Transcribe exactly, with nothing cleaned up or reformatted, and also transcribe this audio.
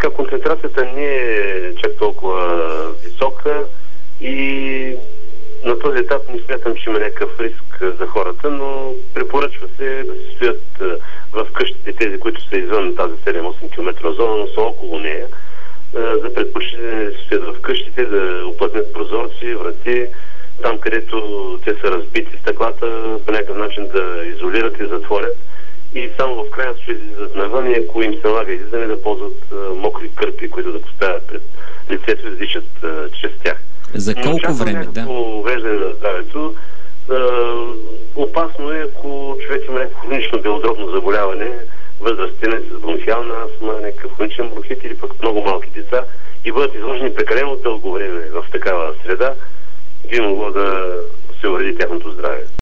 така концентрацията не е чак толкова висока и на този етап не смятам, че има някакъв риск за хората, но препоръчва се да се стоят в къщите тези, които са извън тази седем-осем километрова зона, но са около нея. За предпочитане да се стоят в къщите, да оплътнят прозорци, врати, там където те са разбити стъклата, по някакъв начин да изолират и затворят. И само в крайна случай излизат навън и ако им се налага излизане, да ползват мокри кърпи, които да поставят пред лицето и да дишат чрез тях. За колко време, да? Увреждане на здравето. Е, опасно е, ако човек има някакво хронично белодробно заболяване, възрастен с бронхиална астма, някакъв хроничен бронхит или пък много малки деца и бъдат изложени прекалено дълго време в такава среда, би могло да се увреди тяхното здраве.